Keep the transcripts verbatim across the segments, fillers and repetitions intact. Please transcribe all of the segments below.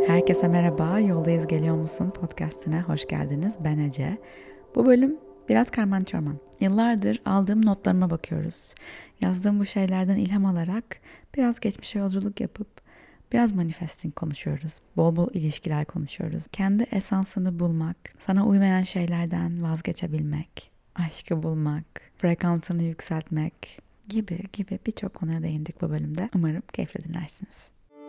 Herkese merhaba, Yoldayız Geliyor Musun podcastine hoş geldiniz. Ben Ece. Bu bölüm biraz karman çorman. Yıllardır aldığım notlarıma bakıyoruz. Yazdığım bu şeylerden ilham alarak biraz geçmişe yolculuk yapıp biraz manifesting konuşuyoruz. Bol bol ilişkiler konuşuyoruz. Kendi esansını bulmak, sana uymayan şeylerden vazgeçebilmek, aşkı bulmak, frekansını yükseltmek gibi gibi birçok konuya değindik bu bölümde. Umarım keyifle dinlersiniz.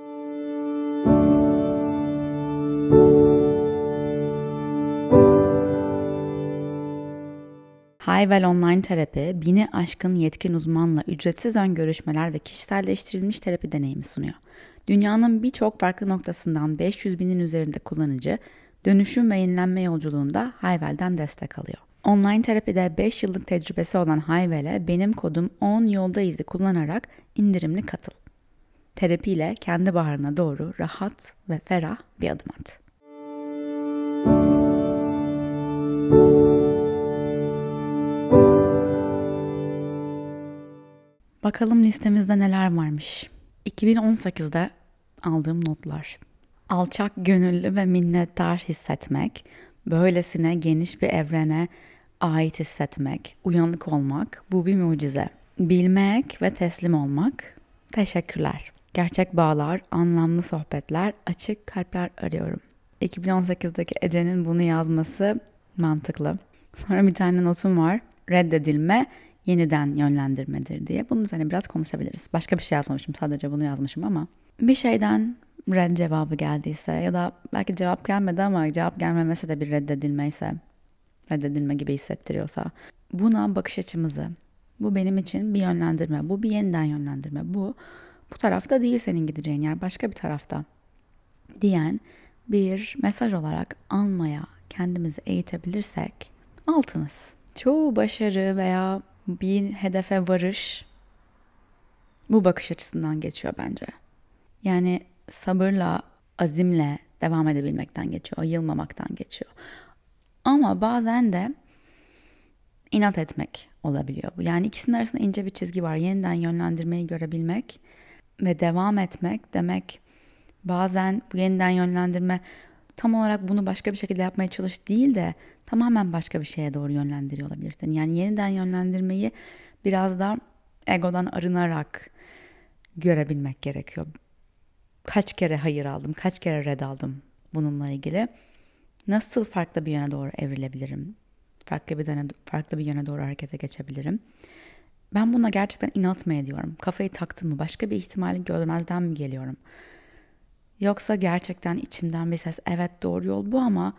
Hayvel Online Terapi, bini aşkın yetkin uzmanla ücretsiz ön görüşmeler ve kişiselleştirilmiş terapi deneyimi sunuyor. Dünyanın birçok farklı noktasından beş yüz binin üzerinde kullanıcı, dönüşüm ve yenilenme yolculuğunda Hayvel'den destek alıyor. Online terapide beş yıllık tecrübesi olan Hayvel'e benim kodum on yolda izi kullanarak indirimli katıl. Terapiyle kendi baharına doğru rahat ve ferah bir adım at. Bakalım listemizde neler varmış. iki bin on sekizde aldığım notlar. Alçak gönüllü ve minnettar hissetmek, böylesine geniş bir evrene ait hissetmek, uyanık olmak, bu bir mucize. Bilmek ve teslim olmak, teşekkürler. Gerçek bağlar, anlamlı sohbetler, açık kalpler arıyorum. iki bin on sekizdeki Ece'nin bunu yazması mantıklı. Sonra bir tane notum var. Reddedilme, yeniden yönlendirmedir diye. Bunun üzerine biraz konuşabiliriz. Başka bir şey yazmamışım, sadece bunu yazmışım ama. Bir şeyden red cevabı geldiyse ya da belki cevap gelmedi ama cevap gelmemesi de bir reddedilmeyse, reddedilme gibi hissettiriyorsa, buna bakış açımızı, bu benim için bir yönlendirme, bu bir yeniden yönlendirme, bu bu tarafta değil senin gideceğin yer, başka bir tarafta diyen bir mesaj olarak almaya kendimizi eğitebilirsek altınız. Çoğu başarı veya bir hedefe varış bu bakış açısından geçiyor bence. Yani sabırla, azimle devam edebilmekten geçiyor, yılmamaktan geçiyor. Ama bazen de inat etmek olabiliyor bu. Yani ikisinin arasında ince bir çizgi var. Yeniden yönlendirmeyi görebilmek ve devam etmek demek, bazen bu yeniden yönlendirme tam olarak bunu başka bir şekilde yapmaya çalış değil de tamamen başka bir şeye doğru yönlendiriyor olabilirsin. Yani yeniden yönlendirmeyi biraz da egodan arınarak görebilmek gerekiyor. Kaç kere hayır aldım, kaç kere red aldım bununla ilgili. Nasıl farklı bir yöne doğru evrilebilirim? Farklı bir yöne, farklı bir yöne doğru harekete geçebilirim? Ben buna gerçekten inat mı ediyorum? Kafayı taktım mı? Başka bir ihtimali görmezden mi geliyorum? Yoksa gerçekten içimden bir ses, evet doğru yol bu ama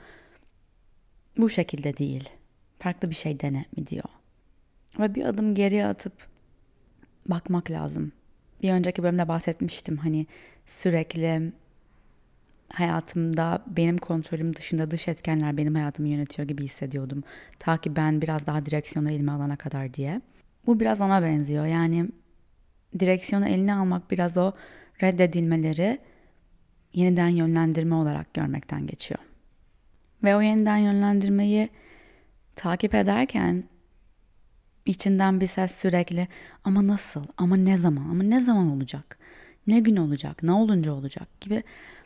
bu şekilde değil, farklı bir şey dene mi diyor. Ve bir adım geriye atıp bakmak lazım. Bir önceki bölümde bahsetmiştim, hani sürekli hayatımda benim kontrolüm dışında dış etkenler benim hayatımı yönetiyor gibi hissediyordum. Ta ki ben biraz daha direksiyonu elime alana kadar diye. Bu biraz ona benziyor. Yani direksiyonu eline almak biraz o reddedilmeleri yeniden yönlendirme olarak görmekten geçiyor. Ve o yeniden yönlendirmeyi takip ederken içinden bir ses sürekli ama nasıl, ama ne zaman, ama ne zaman olacak, ne gün olacak, ne olunca olacak gibi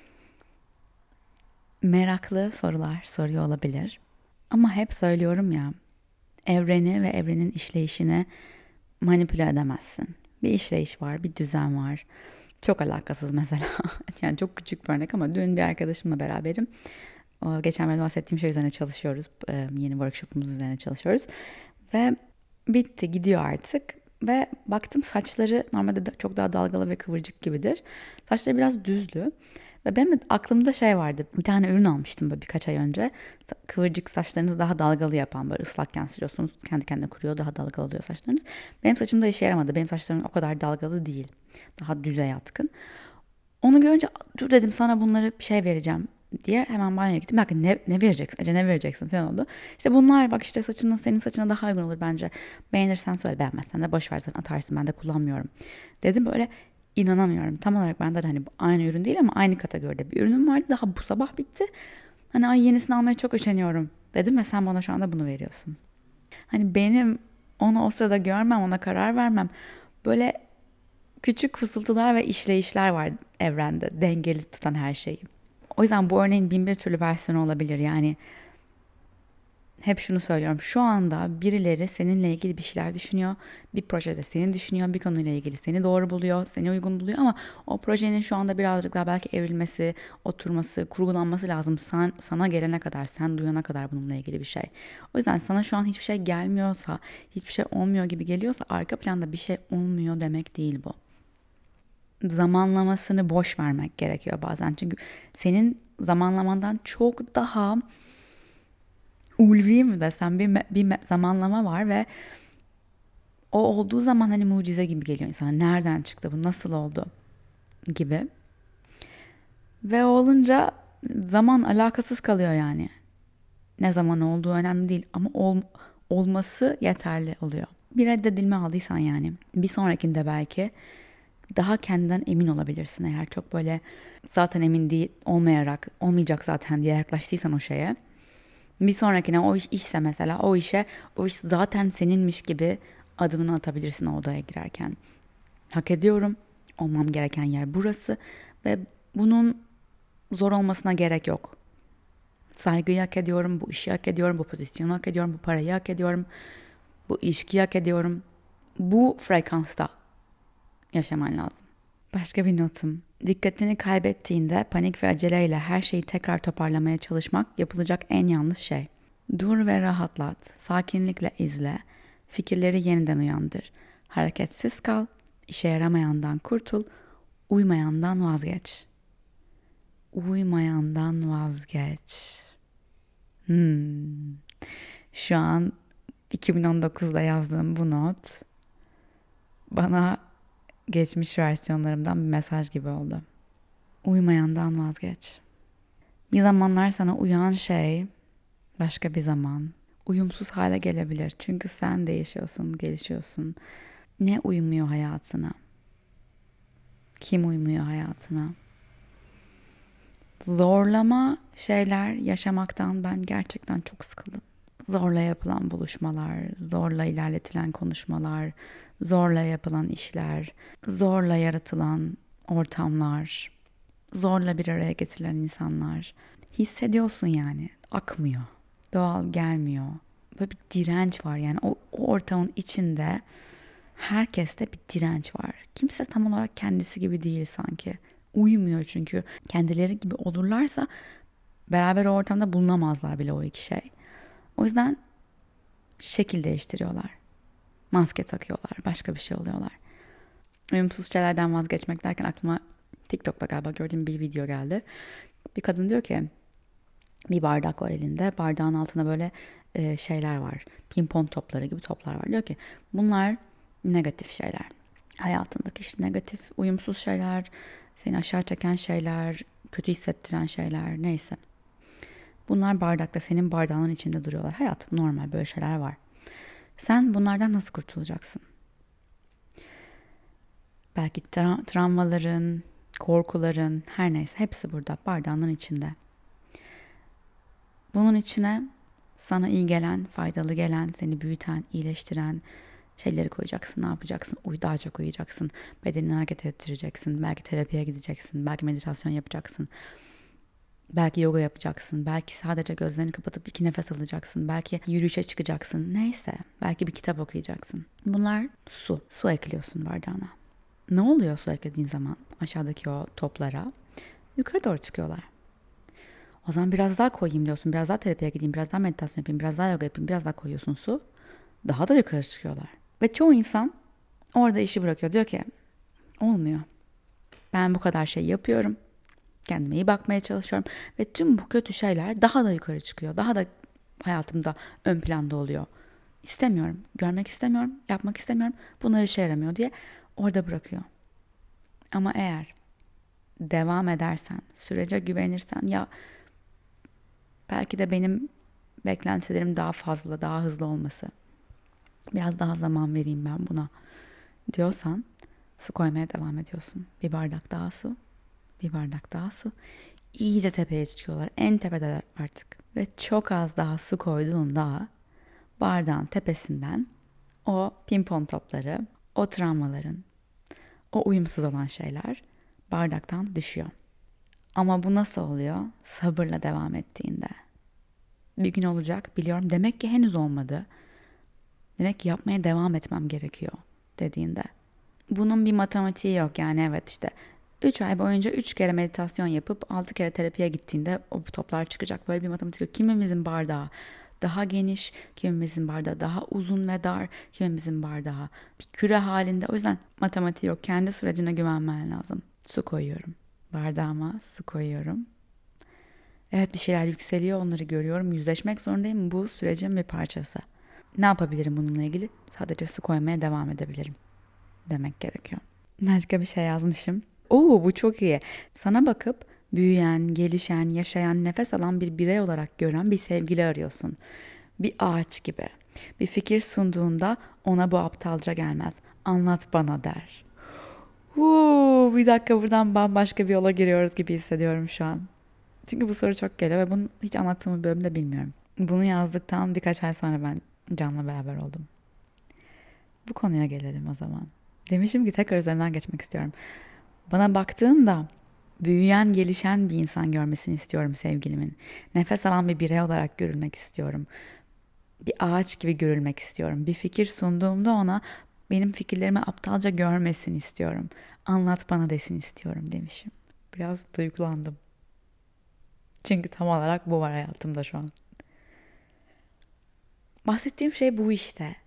meraklı sorular soruyor olabilir. Ama hep söylüyorum ya, evreni ve evrenin işleyişini manipüle edemezsin. Bir işleyiş var, bir düzen var. Çok alakasız mesela. Yani çok küçük bir örnek ama dün bir arkadaşımla beraberim. O, geçen bölümde bahsettiğim şey üzerine çalışıyoruz. Ee, yeni workshopumuz üzerine çalışıyoruz. Ve bitti, gidiyor artık. Ve baktım saçları normalde çok daha dalgalı ve kıvırcık gibidir. Saçları biraz düzdü. Ve benim de aklımda şey vardı. Bir tane ürün almıştım böyle birkaç ay önce. Kıvırcık saçlarınızı daha dalgalı yapan, böyle ıslakken sürüyorsunuz. Kendi kendine kuruyor, daha dalgalı oluyor saçlarınız. Benim saçımda işe yaramadı. Benim saçlarım o kadar dalgalı değil. Daha düze yatkın. Onu görünce dur dedim, sana bunları bir şey vereceğim diye hemen banyoya gittim. Bak ne, ne vereceksin? Ece ne vereceksin falan oldu. İşte bunlar bak, işte saçının senin saçına daha uygun olur bence. Beğenirsen söyle, beğenmezsen de boş ver, sen atarsın, ben de kullanmıyorum. Dedim böyle, inanamıyorum. Tam olarak bende de hani aynı ürün değil ama aynı kategoride bir ürünüm vardı. Daha bu sabah bitti. Hani ay yenisini almaya çok üşeniyorum dedim ve sen bana şu anda bunu veriyorsun. Hani benim onu o sırada görmem, ona karar vermem. Böyle küçük fısıltılar ve işleyişler var evrende, dengeli tutan her şeyi. O yüzden bu örneğin bin bir türlü versiyonu olabilir. Yani hep şunu söylüyorum. Şu anda birileri seninle ilgili bir şeyler düşünüyor. Bir projede seni düşünüyor. Bir konuyla ilgili seni doğru buluyor. Seni uygun buluyor ama o projenin şu anda birazcık daha belki evrilmesi, oturması, kurgulanması lazım. Sen, sana gelene kadar, sen duyana kadar bununla ilgili bir şey. O yüzden sana şu an hiçbir şey gelmiyorsa, hiçbir şey olmuyor gibi geliyorsa arka planda bir şey olmuyor demek değil bu. Zamanlamasını boş vermek gerekiyor bazen. Çünkü senin zamanlamandan çok daha ulvi mi desem bir, bir zamanlama var ve o olduğu zaman hani mucize gibi geliyor insana. Nereden çıktı bu, nasıl oldu gibi. Ve olunca zaman alakasız kalıyor yani. Ne zaman olduğu önemli değil ama ol, olması yeterli oluyor. Bir reddedilme aldıysan yani bir sonrakinde belki daha kendinden emin olabilirsin. Eğer çok böyle zaten emin değil olmayarak olmayacak zaten diye yaklaştıysan o şeye. Bir sonrakine o iş işse mesela o işe o iş zaten seninmiş gibi adımını atabilirsin o odaya girerken. Hak ediyorum. Olmam gereken yer burası ve bunun zor olmasına gerek yok. Saygıyı hak ediyorum, bu işi hak ediyorum, bu pozisyonu hak ediyorum, bu parayı hak ediyorum, bu ilişkiyi hak ediyorum. Bu frekansta yaşaman lazım. Başka bir notum. Dikkatini kaybettiğinde panik ve aceleyle her şeyi tekrar toparlamaya çalışmak yapılacak en yanlış şey. Dur ve rahatlat, sakinlikle izle, fikirleri yeniden uyandır. Hareketsiz kal, işe yaramayandan kurtul, uymayandan vazgeç. Uymayandan vazgeç. Hmm. Şu an iki bin on dokuzda yazdığım bu not bana geçmiş versiyonlarımdan bir mesaj gibi oldu. Uymayandan vazgeç. Bir zamanlar sana uyan şey başka bir zaman uyumsuz hale gelebilir. Çünkü sen değişiyorsun, gelişiyorsun. Ne uymuyor hayatına? Kim uymuyor hayatına? Zorlama şeyler yaşamaktan ben gerçekten çok sıkıldım. Zorla yapılan buluşmalar, zorla ilerletilen konuşmalar, zorla yapılan işler, zorla yaratılan ortamlar, zorla bir araya getirilen insanlar. Hissediyorsun yani, akmıyor, doğal gelmiyor. Böyle bir direnç var yani o, o ortamın içinde herkeste bir direnç var. Kimse tam olarak kendisi gibi değil sanki. Uyumuyor çünkü kendileri gibi olurlarsa beraber o ortamda bulunamazlar bile o iki şey. O yüzden şekil değiştiriyorlar. Maske takıyorlar. Başka bir şey oluyorlar. Uyumsuz şeylerden vazgeçmek derken aklıma TikTok'ta galiba gördüğüm bir video geldi. Bir kadın diyor ki bir bardak var elinde. Bardağın altında böyle e, şeyler var. Pimpon topları gibi toplar var. Diyor ki bunlar negatif şeyler. Hayatındaki işte negatif, uyumsuz şeyler, seni aşağı çeken şeyler, kötü hissettiren şeyler neyse. Bunlar bardakta senin bardağının içinde duruyorlar. Hayatım normal böyle şeyler var. Sen bunlardan nasıl kurtulacaksın? Belki tra- travmaların, korkuların her neyse hepsi burada bardağının içinde. Bunun içine sana iyi gelen, faydalı gelen, seni büyüten, iyileştiren şeyleri koyacaksın. Ne yapacaksın? Uy, daha çok uyuyacaksın. Bedenini hareket ettireceksin. Belki terapiye gideceksin. Belki meditasyon yapacaksın. Belki yoga yapacaksın. Belki sadece gözlerini kapatıp iki nefes alacaksın. Belki yürüyüşe çıkacaksın. Neyse. Belki bir kitap okuyacaksın. Bunlar su. Su ekliyorsun bardağına. Ne oluyor su eklediğin zaman aşağıdaki o toplara? Yukarı doğru çıkıyorlar. O zaman biraz daha koyayım diyorsun. Biraz daha terapiye gideyim. Biraz daha meditasyon yapayım. Biraz daha yoga yapayım. Biraz daha koyuyorsun su. Daha da yukarı çıkıyorlar. Ve çoğu insan orada işi bırakıyor. Diyor ki olmuyor. Ben bu kadar şey yapıyorum. Kendime iyi bakmaya çalışıyorum. Ve tüm bu kötü şeyler daha da yukarı çıkıyor. Daha da hayatımda ön planda oluyor. İstemiyorum. Görmek istemiyorum. Yapmak istemiyorum. Bunlar işe yaramıyor diye orada bırakıyor. Ama eğer devam edersen, sürece güvenirsen ya belki de benim beklentilerim daha fazla, daha hızlı olması. Biraz daha zaman vereyim ben buna diyorsan su koymaya devam ediyorsun. Bir bardak daha su, bir bardak daha su. İyice tepeye çıkıyorlar. En tepedeler artık. Ve çok az daha su koyduğunda bardağın tepesinden o pimpon topları, o travmaların, o uyumsuz olan şeyler bardaktan düşüyor. Ama bu nasıl oluyor? Sabırla devam ettiğinde. Bir gün olacak biliyorum. Demek ki henüz olmadı. Demek ki yapmaya devam etmem gerekiyor dediğinde. Bunun bir matematiği yok yani evet işte üç ay boyunca üç kere meditasyon yapıp altı kere terapiye gittiğinde o toplar çıkacak. Böyle bir matematik yok. Kimimizin bardağı daha geniş, kimimizin bardağı daha uzun ve dar, kimimizin bardağı bir küre halinde. O yüzden matematiği yok. Kendi sürecine güvenmen lazım. Su koyuyorum. Bardağıma su koyuyorum. Evet bir şeyler yükseliyor, onları görüyorum. Yüzleşmek zorundayım. Bu sürecin bir parçası. Ne yapabilirim bununla ilgili? Sadece su koymaya devam edebilirim demek gerekiyor. Başka bir şey yazmışım. Oo bu çok iyi. Sana bakıp büyüyen, gelişen, yaşayan, nefes alan bir birey olarak gören bir sevgili arıyorsun. Bir ağaç gibi. Bir fikir sunduğunda ona bu aptalca gelmez. Anlat bana der. Uuu, bir dakika buradan bambaşka bir yola giriyoruz gibi hissediyorum şu an. Çünkü bu soru çok geliyor ve bunu hiç anlattığımı bölümde bilmiyorum. Bunu yazdıktan birkaç ay sonra ben Can'la beraber oldum. Bu konuya gelelim o zaman. Demişim ki tekrar üzerinden geçmek istiyorum. Bana baktığında büyüyen, gelişen bir insan görmesini istiyorum sevgilimin. Nefes alan bir birey olarak görülmek istiyorum. Bir ağaç gibi görülmek istiyorum. Bir fikir sunduğumda ona benim fikirlerimi aptalca görmesini istiyorum. Anlat bana desin istiyorum demişim. Biraz duygulandım. Çünkü tam olarak bu var hayatımda şu an. Bahsettiğim şey bu işte.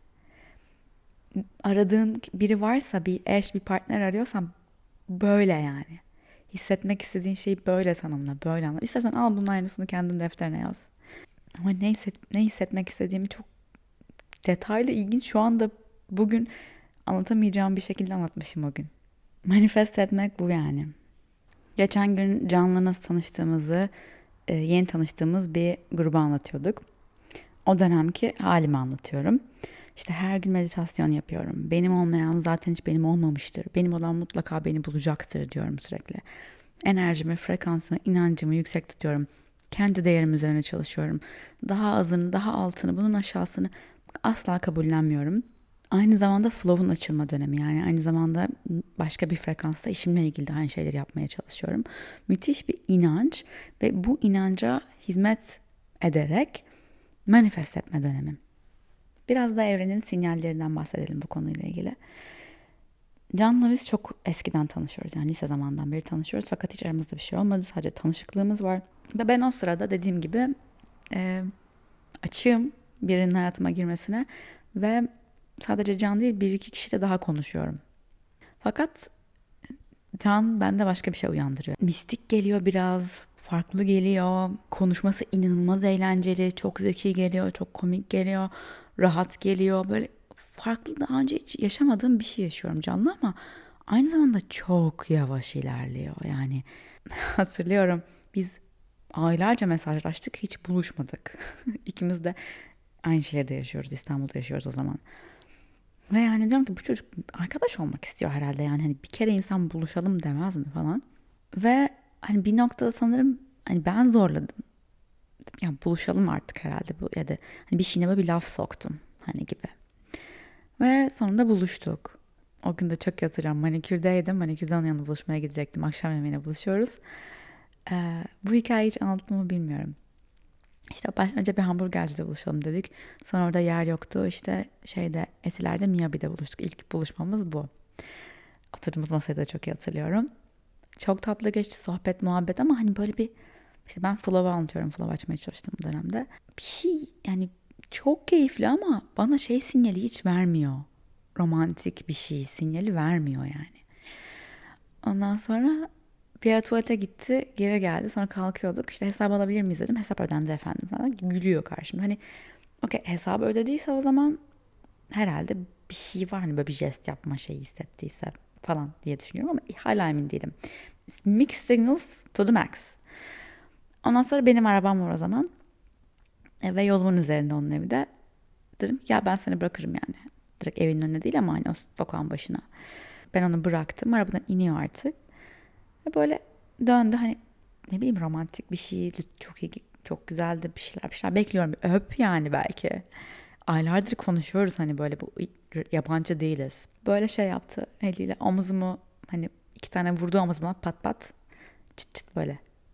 Aradığın biri varsa, bir eş, bir partner arıyorsan böyle yani. Hissetmek istediğin şeyi böyle tanımla, böyle anlat. İstersen al bunun aynısını kendin defterine yaz. Ama ne, hisset, ne hissetmek istediğimi çok detaylı, ilginç şu anda bugün anlatamayacağım bir şekilde anlatmışım o gün. Manifest etmek bu yani. Geçen gün Can'la nasıl tanıştığımızı, e, yeni tanıştığımız bir gruba anlatıyorduk. O dönemki halimi anlatıyorum. İşte her gün meditasyon yapıyorum. Benim olmayan zaten hiç benim olmamıştır. Benim olan mutlaka beni bulacaktır diyorum sürekli. Enerjimi, frekansımı, inancımı yüksek tutuyorum. Kendi değerim üzerine çalışıyorum. Daha azını, daha altını, bunun aşağısını asla kabullenmiyorum. Aynı zamanda flow'un açılma dönemi, yani aynı zamanda başka bir frekansta işimle ilgili de aynı şeyleri yapmaya çalışıyorum. Müthiş bir inanç ve bu inanca hizmet ederek manifest etme dönemim. Biraz da evrenin sinyallerinden bahsedelim bu konuyla ilgili. Can'la biz çok eskiden tanışıyoruz. Yani lise zamandan beri tanışıyoruz. Fakat hiç aramızda bir şey olmadı. Sadece tanışıklığımız var. Ve ben o sırada dediğim gibi e, açığım birinin hayatıma girmesine. Ve sadece Can değil, bir iki kişiyle daha konuşuyorum. Fakat Can bende başka bir şey uyandırıyor. Mistik geliyor biraz, farklı geliyor. Konuşması inanılmaz eğlenceli, çok zeki geliyor, çok komik geliyor, rahat geliyor. Böyle farklı, daha önce hiç yaşamadığım bir şey yaşıyorum Can'la ama aynı zamanda çok yavaş ilerliyor. Yani hatırlıyorum biz aylarca mesajlaştık, hiç buluşmadık. İkimiz de aynı şehirde yaşıyoruz, İstanbul'da yaşıyoruz o zaman. Ve yani diyorum ki bu çocuk arkadaş olmak istiyor herhalde, yani hani bir kere insan buluşalım demez mi falan. Ve hani bir noktada sanırım hani ben zorladım. Ya buluşalım artık herhalde bu, ya da hani bir şeyine bir laf soktum hani gibi. Ve sonunda buluştuk. O gün de çok hatırlıyorum, manikürdeydim. Manikürden onun yanına buluşmaya gidecektim. Akşam yemeğine buluşuyoruz. Ee, bu hikayeyi hiç anlattım mı bilmiyorum. İşte baş, önce bir hamburgercide buluşalım dedik. Sonra orada yer yoktu. İşte şeyde, Etiler'de Miyabi'de buluştuk. İlk buluşmamız bu. Oturduğumuz masayı da çok iyi hatırlıyorum. Çok tatlı geçti sohbet, muhabbet ama hani böyle bir, işte ben flow'u anlatıyorum. Flow açmaya çalıştığım dönemde. Bir şey yani çok keyifli ama bana şey sinyali hiç vermiyor. Romantik bir şey sinyali vermiyor yani. Ondan sonra bir ara tuvalete gitti, geri geldi. Sonra kalkıyorduk. İşte hesap alabilir miyiz dedim. Hesap ödendi efendim falan. Gülüyor karşımda. Hani okey, hesabı ödediyse o zaman herhalde bir şey var. Hani böyle bir jest yapma şeyi hissettiyse falan diye düşünüyorum ama hala emin değilim. Mixed signals to the max. Ondan sonra benim arabam var o zaman. E, ve yolumun üzerinde onun evi de. Dedim ki ya ben seni bırakırım yani. Direkt evin önüne değil ama hani o sokağın başına. Ben onu bıraktım. Arabadan iniyor artık. Ve böyle döndü, hani ne bileyim romantik bir şey, çok iyi, çok güzeldi, bir şeyler bir şeyler bekliyorum. Öp yani belki. Aylardır konuşuyoruz, hani böyle bu yabancı değiliz. Böyle şey yaptı eliyle, omuzumu hani iki tane vurdu omuzuma, pat pat çıt çıt böyle.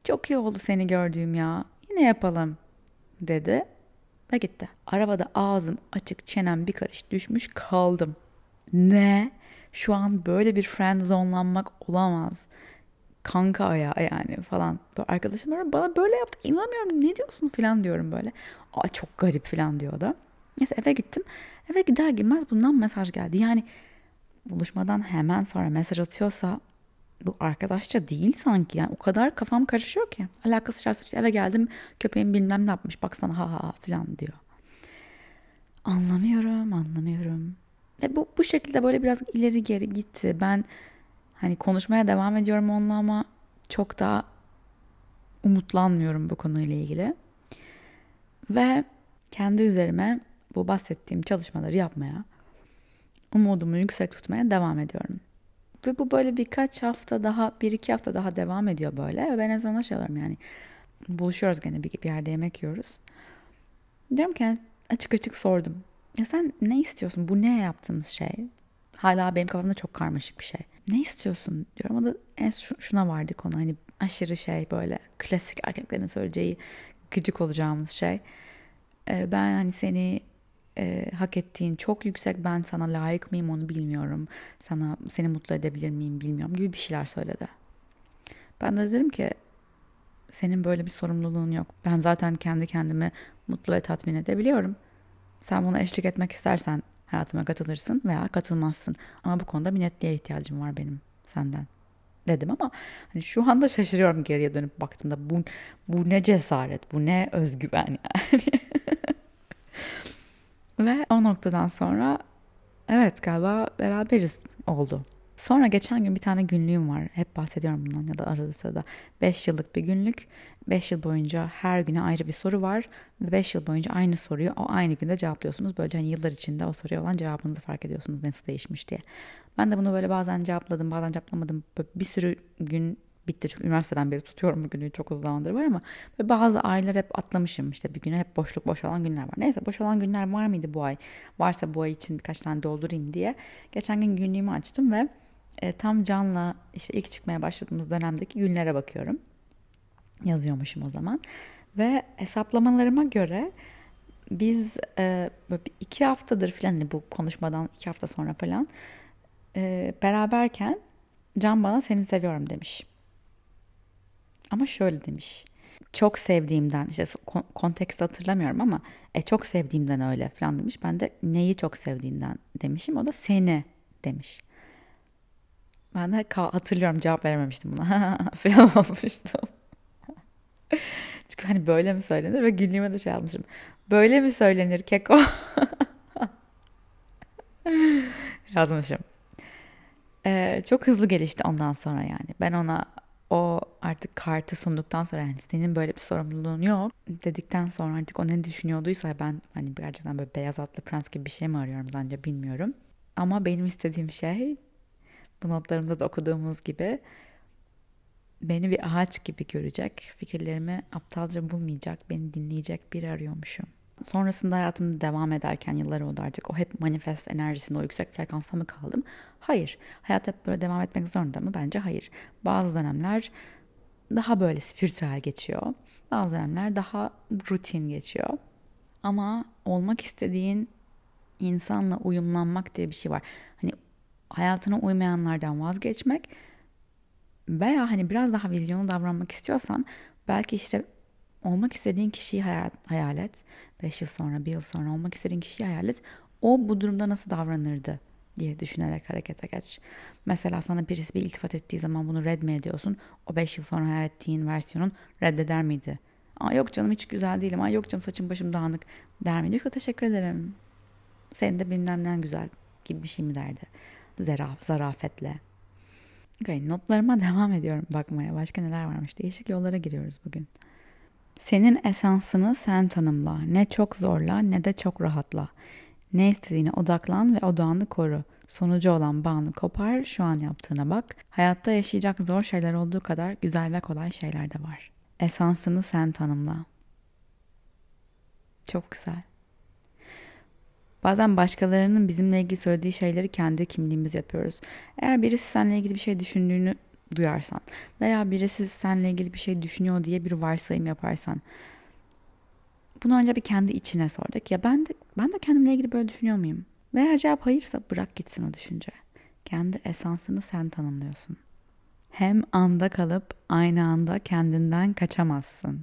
çok iyi oldu seni gördüğüm ya. Yine yapalım dedi ve gitti. Arabada ağzım açık, çenem bir karış düşmüş kaldım. Ne? Şu an böyle bir friend zone'lanmak olamaz. Kanka ayağı yani falan. Böyle arkadaşım böyle bana böyle yaptı. İnanamıyorum, ne diyorsun falan diyorum böyle. Aa çok garip falan diyordu. Neyse eve gittim. Eve gider girmez bundan mesaj geldi. Yani buluşmadan hemen sonra mesaj atıyorsa bu arkadaşça değil sanki. Yani o kadar kafam karışıyor ki. Alakası şartı işte eve geldim, köpeğim bilmem ne yapmış baksana ha ha falan diyor. Anlamıyorum anlamıyorum. E bu, bu şekilde böyle biraz ileri geri gitti. Ben hani konuşmaya devam ediyorum onunla ama çok da umutlanmıyorum bu konuyla ilgili. Ve kendi üzerime bu bahsettiğim çalışmaları yapmaya, umudumu yüksek tutmaya devam ediyorum. Ve bu böyle birkaç hafta daha, bir iki hafta daha devam ediyor böyle. Ve ben en azından şey alıyorum yani. Buluşuyoruz gene bir, bir yerde yemek yiyoruz. Diyorum ki açık açık sordum. Ya sen ne istiyorsun? Bu ne yaptığımız şey? Hala benim kafamda çok karmaşık bir şey. Ne istiyorsun diyorum. O da en şuna vardı konu. Hani aşırı şey böyle klasik erkeklerin söyleyeceği gıcık olacağımız şey. Ee, ben hani seni e, hak ettiğin çok yüksek, ben sana layık mıyım onu bilmiyorum. Sana seni mutlu edebilir miyim bilmiyorum gibi bir şeyler söyledi. Ben de dedim ki senin böyle bir sorumluluğun yok. Ben zaten kendi kendimi mutlu ve tatmin edebiliyorum. Sen buna eşlik etmek istersen hayatıma katılırsın veya katılmazsın. Ama bu konuda bir netliğe ihtiyacım var benim senden dedim ama hani şu anda şaşırıyorum geriye dönüp baktığımda bu, bu ne cesaret, bu ne özgüven yani. Ve o noktadan sonra evet galiba beraberiz oldu. Sonra geçen gün bir tane günlüğüm var. Hep bahsediyorum bundan ya da arada sırada. beş yıllık bir günlük. beş yıl boyunca her güne ayrı bir soru var. Ve beş yıl boyunca aynı soruyu o aynı günde cevaplıyorsunuz. Böylece hani yıllar içinde o soruya olan cevabınızı fark ediyorsunuz nasıl değişmiş diye. Ben de bunu böyle bazen cevapladım, bazen cevaplamadım. Böyle bir sürü gün bitti çünkü üniversiteden beri tutuyorum bu günü, çok uzun zamandır var ama ve bazı aylar hep atlamışım, işte bir güne hep boşluk boş olan günler var. Neyse boş olan günler var mıydı bu ay? Varsa bu ay için birkaç tane doldurayım diye. Geçen gün günlüğümü açtım ve e, tam Can'la işte ilk çıkmaya başladığımız dönemdeki günlere bakıyorum. Yazıyormuşum o zaman. Ve hesaplamalarıma göre biz e, böyle iki haftadır falan hani bu konuşmadan iki hafta sonra falan e, beraberken Can bana seni seviyorum demiş. Ama şöyle demiş. Çok sevdiğimden işte kontekst hatırlamıyorum ama e, çok sevdiğimden öyle falan demiş. Ben de neyi çok sevdiğinden demişim. O da seni demiş. Ben de hatırlıyorum cevap verememiştim buna falan olmuştum. Çünkü hani böyle mi söylenir ve günlüğüme de şey almışım. Böyle mi söylenir keko? Yazmışım. Ee, çok hızlı gelişti ondan sonra yani. Ben ona o artık kartı sunduktan sonra yani senin böyle bir sorumluluğun yok dedikten sonra artık o ne düşünüyorduysa ben hani gerçekten böyle beyaz atlı prens gibi bir şey mi arıyorum zannediyor bilmiyorum. Ama benim istediğim şey bu notlarımda da okuduğumuz gibi beni bir ağaç gibi görecek, fikirlerimi aptalca bulmayacak, beni dinleyecek biri arıyormuşum. Sonrasında hayatım devam ederken yıllar oldu artık o hep manifest enerjisinde o yüksek frekansta mı kaldım? Hayır. Hayat hep böyle devam etmek zorunda mı? Bence hayır. Bazı dönemler daha böyle spiritüel geçiyor. Bazı dönemler daha rutin geçiyor. Ama olmak istediğin insanla uyumlanmak diye bir şey var. Hani hayatına uymayanlardan vazgeçmek veya hani biraz daha vizyonlu davranmak istiyorsan belki işte olmak istediğin kişiyi hayal, hayal et. Beş yıl sonra, bir yıl sonra olmak istediğin kişiyi hayal et. O bu durumda nasıl davranırdı diye düşünerek harekete geç. Mesela sana birisi bir iltifat ettiği zaman bunu red mi ediyorsun? O beş yıl sonra hayal ettiğin versiyonun reddeder miydi? Aa yok canım hiç güzel değilim. Aa yok canım saçım başım dağınık der miydi? Yoksa teşekkür ederim. Senin de bilmem ne güzel gibi bir şey mi derdi? Zaraf, zarafetle. Okay, notlarıma devam ediyorum bakmaya. Başka neler varmış? Değişik yollara giriyoruz bugün. Senin esansını sen tanımla. Ne çok zorla ne de çok rahatla. Ne istediğine odaklan ve odağını koru. Sonucu olan bağını kopar, şu an yaptığına bak. Hayatta yaşayacak zor şeyler olduğu kadar güzel ve kolay şeyler de var. Esansını sen tanımla. Çok güzel. Bazen başkalarının bizimle ilgili söylediği şeyleri kendi kimliğimiz yapıyoruz. Eğer birisi seninle ilgili bir şey düşündüğünü duyarsan veya birisi seninle ilgili bir şey düşünüyor diye bir varsayım yaparsan, bunu önce bir kendi içine sorduk. Ya ben de ben de kendimle ilgili böyle düşünüyor muyum? Ve eğer cevap hayırsa bırak gitsin o düşünce. Kendi esansını sen tanımlıyorsun. Hem anda kalıp aynı anda kendinden kaçamazsın.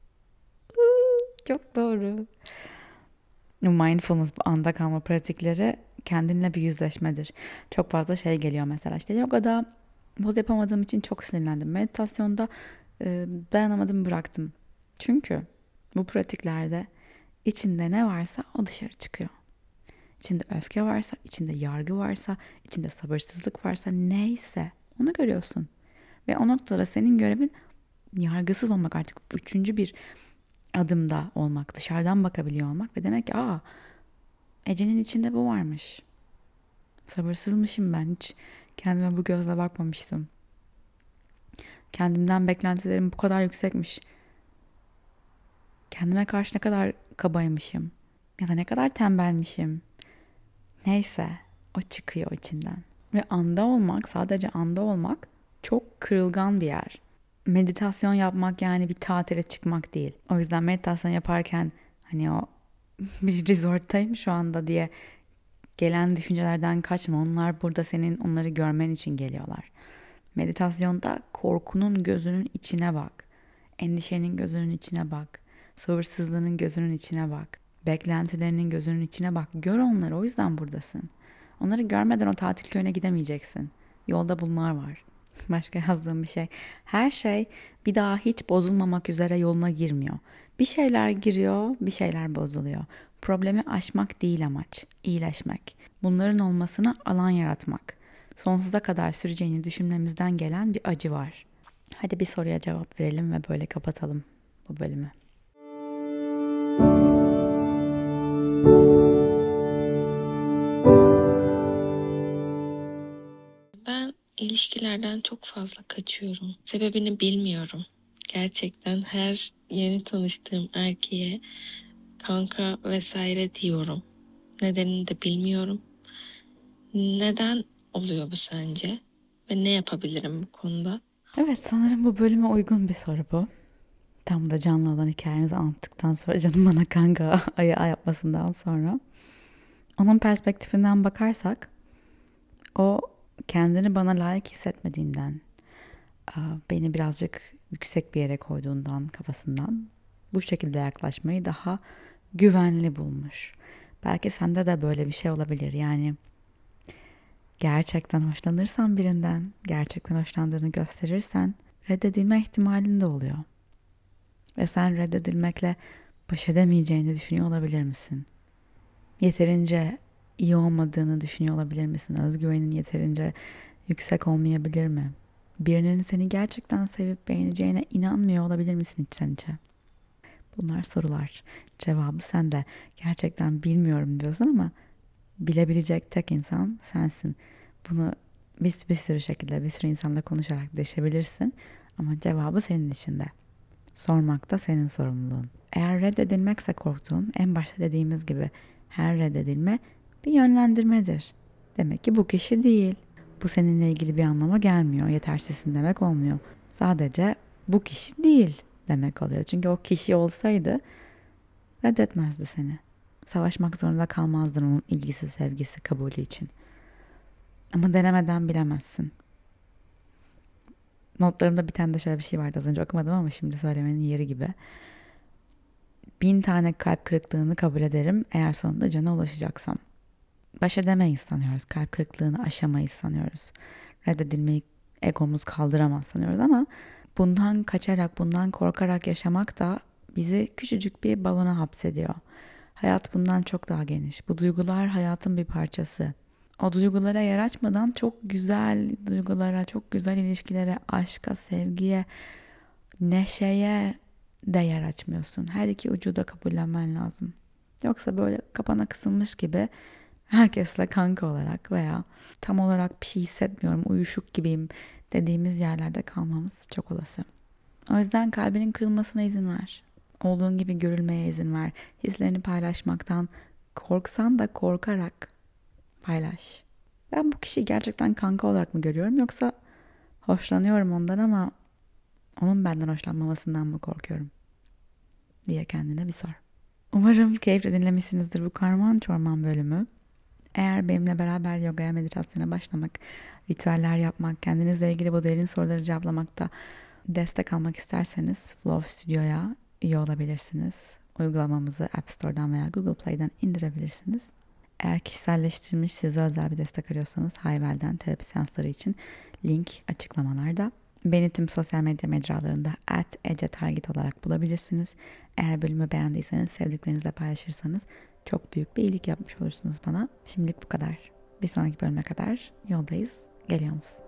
Çok doğru. Mindfulness, bu anda kalma pratikleri kendinle bir yüzleşmedir. Çok fazla şey geliyor mesela, işte yogada poz yapamadığım için çok sinirlendim. Meditasyonda e, dayanamadım, bıraktım. Çünkü bu pratiklerde içinde ne varsa o dışarı çıkıyor. İçinde öfke varsa, içinde yargı varsa, içinde sabırsızlık varsa, neyse onu görüyorsun. Ve o noktada senin görevin yargısız olmak, artık üçüncü bir adımda olmak, dışarıdan bakabiliyor olmak ve demek ki aa, Ece'nin içinde bu varmış. Sabırsızmışım ben, hiç kendime bu gözle bakmamıştım. Kendimden beklentilerim bu kadar yüksekmiş. Kendime karşı ne kadar kabaymışım. Ya da ne kadar tembelmişim. Neyse, o çıkıyor içinden. Ve anda olmak, sadece anda olmak çok kırılgan bir yer. Meditasyon yapmak yani bir tatile çıkmak değil. O yüzden meditasyon yaparken hani o bir resorttayım şu anda diye gelen düşüncelerden kaçma. Onlar burada senin onları görmen için geliyorlar. Meditasyonda korkunun gözünün içine bak. Endişenin gözünün içine bak. Sabırsızlığının gözünün içine bak. Beklentilerinin gözünün içine bak. Gör onları, o yüzden buradasın. Onları görmeden o tatil köyüne gidemeyeceksin. Yolda bunlar var. Başka yazdığım bir şey. Her şey bir daha hiç bozulmamak üzere yoluna girmiyor. Bir şeyler giriyor, bir şeyler bozuluyor. Problemi aşmak değil amaç, iyileşmek. Bunların olmasına alan yaratmak. Sonsuza kadar süreceğini düşünmemizden gelen bir acı var. Hadi bir soruya cevap verelim ve böyle kapatalım bu bölümü. Ben ilişkilerden çok fazla kaçıyorum. Sebebini bilmiyorum. Gerçekten her yeni tanıştığım erkeğe kanka vesaire diyorum. Nedenini de bilmiyorum. Neden oluyor bu sence? Ve ne yapabilirim bu konuda? Evet, sanırım bu bölüme uygun bir soru bu. Tam da canlı olan hikayemizi anlattıktan sonra, canım bana kanka ayağı yapmasından sonra. Onun perspektifinden bakarsak, o kendini bana layık hissetmediğinden, beni birazcık yüksek bir yere koyduğundan, kafasından bu şekilde yaklaşmayı daha güvenli bulmuş. Belki sende de böyle bir şey olabilir. Yani gerçekten hoşlanırsan birinden, gerçekten hoşlandığını gösterirsen reddedilme ihtimalin de oluyor. Ve sen reddedilmekle baş edemeyeceğini düşünüyor olabilir misin? Yeterince iyi olmadığını düşünüyor olabilir misin? Özgüvenin yeterince yüksek olmayabilir mi? Birinin seni gerçekten sevip beğeneceğine inanmıyor olabilir misin içten içe? Bunlar sorular. Cevabı sende. Gerçekten bilmiyorum diyorsun ama bilebilecek tek insan sensin. Bunu bir, bir sürü şekilde, bir sürü insanla konuşarak deşebilirsin. Ama cevabı senin içinde. Sormak da senin sorumluluğun. Eğer reddedilmekse korktuğun, en başta dediğimiz gibi her reddedilme bir yönlendirmedir. Demek ki bu kişi değil. Bu seninle ilgili bir anlama gelmiyor. Yetersizsin demek olmuyor. Sadece bu kişi değil demek oluyor. Çünkü o kişi olsaydı reddetmezdi seni. Savaşmak zorunda kalmazdın onun ilgisi, sevgisi, kabulü için. Ama denemeden bilemezsin. Notlarımda bir tane de şöyle bir şey vardı, az önce okumadım ama şimdi söylemenin yeri gibi. Bin tane kalp kırıklığını kabul ederim eğer sonunda cana ulaşacaksam. Baş edemeyiz sanıyoruz. Kalp kırıklığını aşamayız sanıyoruz. Reddedilmeyi egomuz kaldıramaz sanıyoruz ama bundan kaçarak, bundan korkarak yaşamak da bizi küçücük bir balona hapsediyor. Hayat bundan çok daha geniş. Bu duygular hayatın bir parçası. O duygulara yer açmadan çok güzel duygulara, çok güzel ilişkilere, aşka, sevgiye, neşeye de yer açmıyorsun. Her iki ucu da kabullenmen lazım. Yoksa böyle kapana kısılmış gibi herkesle kanka olarak veya tam olarak bir şey hissetmiyorum, uyuşuk gibiyim dediğimiz yerlerde kalmamız çok olası. O yüzden kalbinin kırılmasına izin ver. Olduğun gibi görülmeye izin ver. Hislerini paylaşmaktan korksan da korkarak paylaş. Ben bu kişiyi gerçekten kanka olarak mı görüyorum, yoksa Hoşlanıyorum ondan ama onun benden hoşlanmamasından mı korkuyorum diye kendine bir sor. Umarım keyifle dinlemişsinizdir bu karman çorman bölümü. Eğer benimle beraber yogaya, meditasyona başlamak, ritüeller yapmak, kendinizle ilgili bu derin soruları cevaplamakta destek almak isterseniz Flow Studio'ya üye olabilirsiniz. Uygulamamızı App Store'dan veya Google Play'den indirebilirsiniz. Eğer kişiselleştirilmiş size özel bir destek arıyorsanız Hayvel'den terapi seansları için link açıklamalarda. Beni tüm sosyal medya mecralarında at ecetargit olarak bulabilirsiniz. Eğer bölümü beğendiyseniz sevdiklerinizle paylaşırsanız çok büyük bir iyilik yapmış olursunuz bana. Şimdilik bu kadar. Bir sonraki bölüme kadar yoldayız. Geliyor musun?